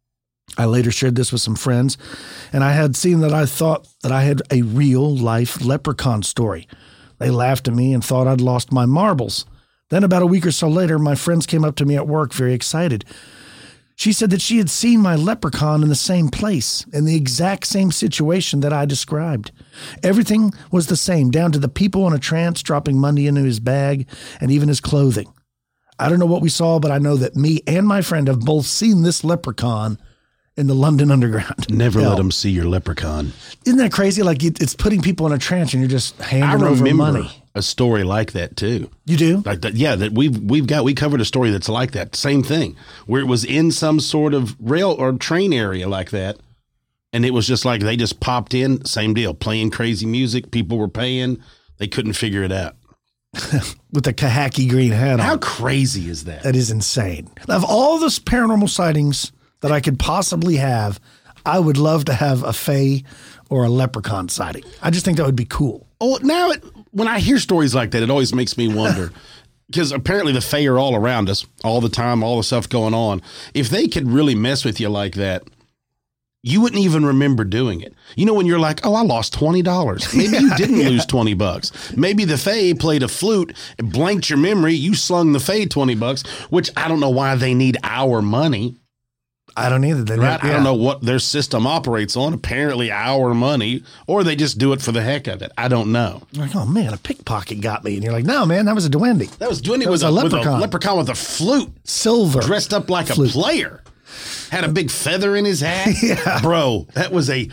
I later shared this with some friends, and I had seen that I thought that I had a real-life leprechaun story. They laughed at me and thought I'd lost my marbles. Then about a week or so later, my friends came up to me at work very excited. She said that she had seen my leprechaun in the same place, in the exact same situation that I described. Everything was the same, down to the people in a trance dropping money into his bag and even his clothing. I don't know what we saw, but I know that me and my friend have both seen this leprechaun in the London Underground. Never let them see your leprechaun. Isn't that crazy? Like it's putting people in a trance and you're just handing over money. A story like that too. You do? Like that, yeah, that we covered a story that's like that. Same thing. Where it was in some sort of rail or train area like that. And it was just like they just popped in, same deal, playing crazy music, people were paying, they couldn't figure it out. With the kahaki green hat on. How crazy is that? That is insane. Of all the paranormal sightings that I could possibly have, I would love to have a fae or a leprechaun sighting. I just think that would be cool. Oh, now when I hear stories like that, it always makes me wonder. Because apparently the fae are all around us all the time, all the stuff going on. If they could really mess with you like that, you wouldn't even remember doing it. You know, when you're like, oh, I lost $20. Maybe you didn't lose $20. Maybe the fae played a flute and blanked your memory. You slung the fae $20, which I don't know why they need our money. I don't either. Right? I don't know what their system operates on. Apparently our money, or they just do it for the heck of it. I don't know. Like, oh man, a pickpocket got me. And you're like, no, man, that was a duende. That was duende with a leprechaun with a flute. Silver. Dressed up like flute. A player. Had a big feather in his hat. Yeah. Bro, that was a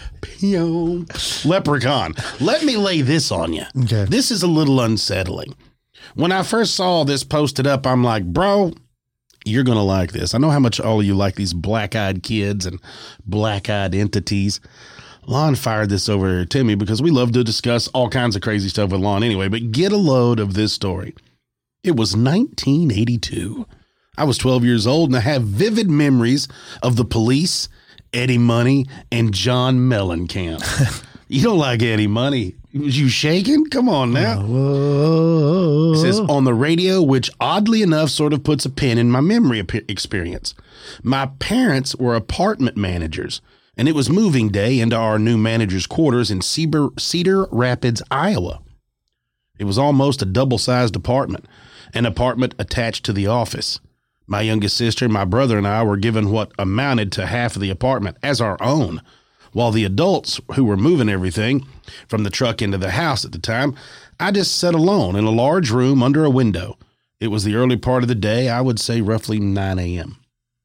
leprechaun. Let me lay this on you. Okay. This is a little unsettling. When I first saw this posted up, I'm like, bro, you're going to like this. I know how much all of you like these black-eyed kids and black-eyed entities. Lon fired this over to me because we love to discuss all kinds of crazy stuff with Lon anyway, but get a load of this story. It was 1982. I was 12 years old, and I have vivid memories of the police, Eddie Money, and John Mellencamp. You don't like Eddie Money. Was you shaking? Come on now. It says, on the radio, which oddly enough sort of puts a pin in my memory experience. My parents were apartment managers, and it was moving day into our new manager's quarters in Cedar Rapids, Iowa. It was almost a double-sized apartment, an apartment attached to the office. My youngest sister, my brother, and I were given what amounted to half of the apartment as our own, while the adults who were moving everything from the truck into the house at the time, I just sat alone in a large room under a window. It was the early part of the day, I would say roughly 9 a.m.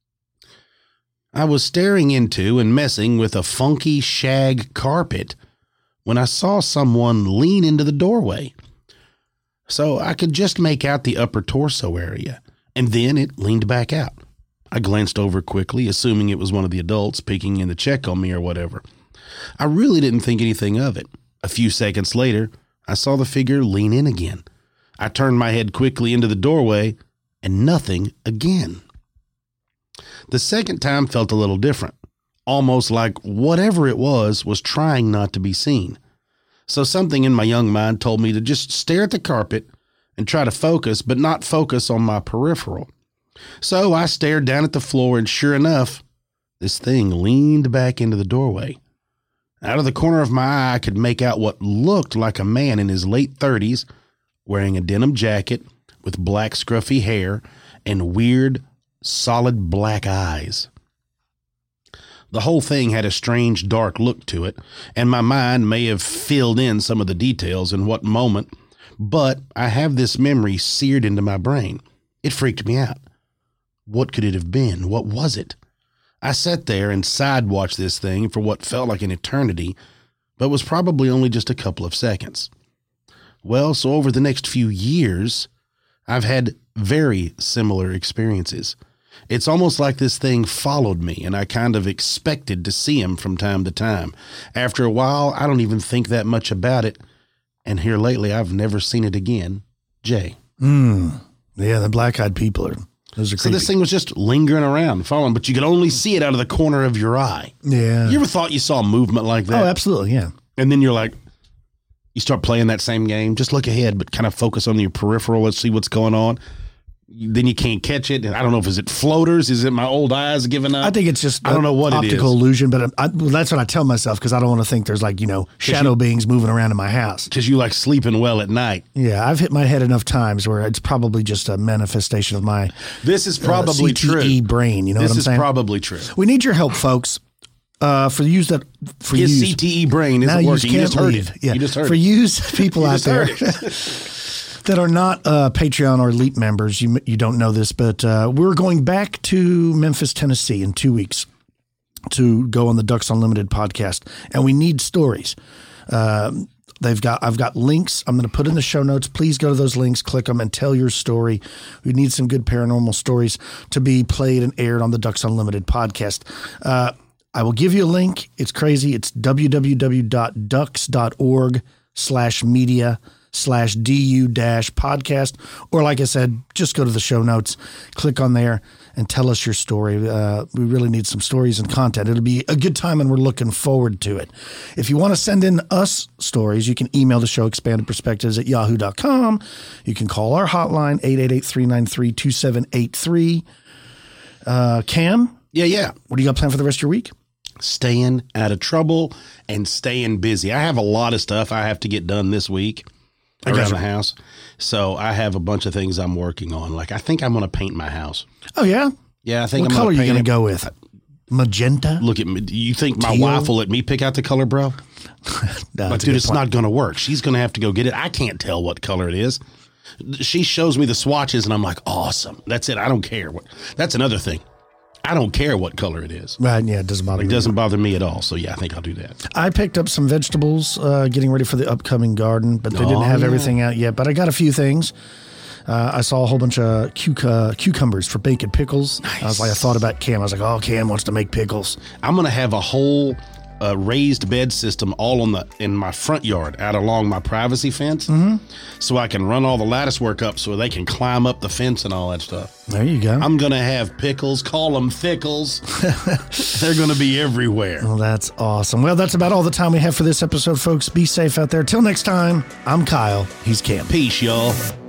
I was staring into and messing with a funky shag carpet when I saw someone lean into the doorway. So I could just make out the upper torso area, and then it leaned back out. I glanced over quickly, assuming it was one of the adults peeking in to check on me or whatever. I really didn't think anything of it. A few seconds later, I saw the figure lean in again. I turned my head quickly into the doorway, and nothing again. The second time felt a little different, almost like whatever it was trying not to be seen. So something in my young mind told me to just stare at the carpet and try to focus, but not focus on my peripheral. So I stared down at the floor, and sure enough, this thing leaned back into the doorway. Out of the corner of my eye, I could make out what looked like a man in his late 30s, wearing a denim jacket with black scruffy hair and weird, solid black eyes. The whole thing had a strange, dark look to it, and my mind may have filled in some of the details in what moment, but I have this memory seared into my brain. It freaked me out. What could it have been? What was it? I sat there and side-watched this thing for what felt like an eternity, but was probably only just a couple of seconds. Well, so over the next few years, I've had very similar experiences. It's almost like this thing followed me, and I kind of expected to see him from time to time. After a while, I don't even think that much about it, and here lately, I've never seen it again. Jay. Yeah, the black-eyed people are... Those are So creepy. this thing was just lingering around, following, but you could only see it out of the corner of your eye. Yeah. You ever thought you saw movement like that? Oh, absolutely, yeah. And then you're like, you start playing that same game. Just look ahead, but kind of focus on your peripheral. Let's see what's going on. Then you can't catch it. I don't know if is it floaters? Is it my old eyes giving up? I think it's just I don't know what it optical is. illusion, but well, that's what I tell myself because I don't want to think there's like, shadow beings moving around in my house. Because you like sleeping well at night. Yeah, I've hit my head enough times where it's probably just a manifestation of my This is probably CTE true. brain. You know This what I'm is saying? probably true. We need your help, folks. For His yous CTE brain now isn't yous working. You can't just heard leave. it. Yeah. You just heard For it. yous people You out just there heard that are not Patreon or Elite members, you don't know this, but we're going back to Memphis, Tennessee in 2 weeks to go on the Ducks Unlimited podcast, and we need stories. I've got links I'm going to put in the show notes. Please go to those links, click them, and tell your story. We need some good paranormal stories to be played and aired on the Ducks Unlimited podcast. I will give you a link. It's crazy. It's www.ducks.org/media/du-podcast. Or like I said, just go to the show notes, click on there, and tell us your story. We really need some stories and content. It'll be a good time, and we're looking forward to it. If you want to send in us stories, you can email the show, expandedperspectives@yahoo.com. You can call our hotline, 888-393-2783. Cam? Yeah. What do you got planned for the rest of your week? Staying out of trouble and staying busy. I have a lot of stuff I have to get done this week around the house. So I have a bunch of things I'm working on. Like I think I'm going to paint my house. Oh, yeah? Yeah, I think What I'm color are you paint going to it. go with? Magenta? Look at me. Do you think my Teal? wife will let me pick out the color, bro? No, Like, that's a dude, good it's point. not going to work. She's going to have to go get it. I can't tell what color it is. She shows me the swatches, and I'm like, awesome. That's it. I don't care. That's another thing. I don't care what color it is. Right, yeah, it doesn't bother It me. doesn't bother me at all. So, yeah, I think I'll do that. I picked up some vegetables getting ready for the upcoming garden, but they didn't have everything out yet. But I got a few things. I saw a whole bunch of cucumbers for bacon pickles. Nice. I thought about Cam. I was like, oh, Cam wants to make pickles. I'm going to have a whole raised bed system all in my front yard out along my privacy fence. Mm-hmm. So I can run all the lattice work up so they can climb up the fence and all that stuff. There you go. I'm going to have pickles, call them thickles. They're going to be everywhere. Well, that's awesome. Well, that's about all the time we have for this episode, folks. Be safe out there. Till next time, I'm Kyle. He's Cam. Peace, y'all.